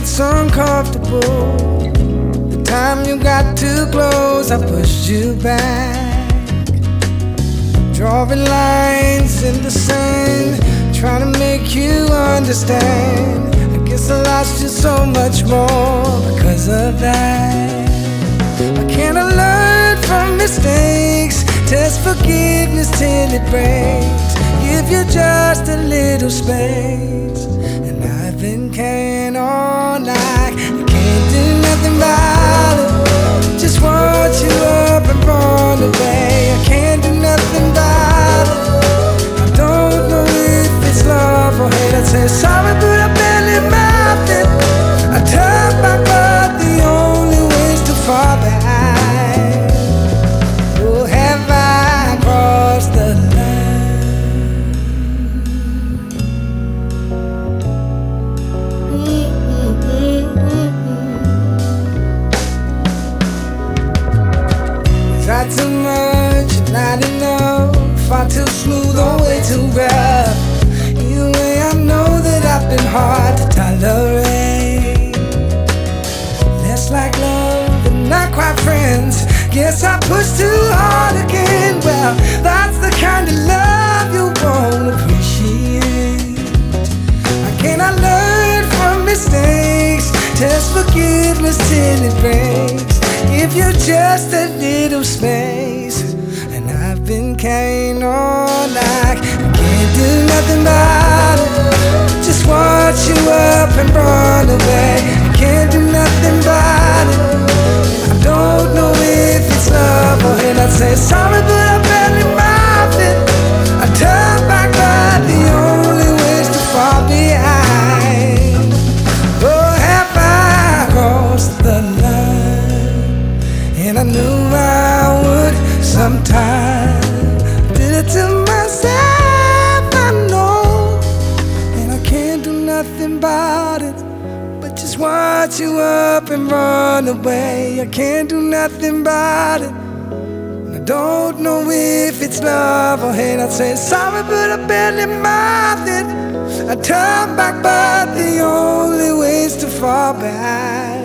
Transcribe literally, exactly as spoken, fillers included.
it's uncomfortable. The time you got too close, I pushed you back, drawing lines in the sand, trying to make you understand. I guess I lost you so much more because of that. Why can't I learn from mistakes? Test forgiveness till it breaks. Give you just a little space. And I've been carrying on like I can't do nothing about it. Just want you up and run away. I can't do nothing about it. I don't know if it's love or hate. I'd say sorry, but I barely meant it. I turn back, but the only way's too far behind. Oh, have I crossed the line? Is that too much? Not enough. Far too smooth or way too rough. Either way, I know that I've been hard to tolerate. Less like love and not quite friends. Guess I pushed too hard again. Well, that's the kind of love you won't appreciate. How can I learn from mistakes? Test forgiveness till it breaks. Give you just a little space. And I've been carrying on like I can't do nothing about it. Just watch you up and run away. I can't do nothing about it. I don't know if it's love or hate. I'd say sorry, but I barely meant it. I turn back, but the only way's too far behind. Oh, have I crossed the line? And I knew I would sometime. Did it to myself, I know. And I can't do nothing about it. Just watch you up and run away. I can't do nothing about it. And I don't know if it's love or hate. I'd say sorry, but I barely meant it. I turn back, but the only way's too far behind.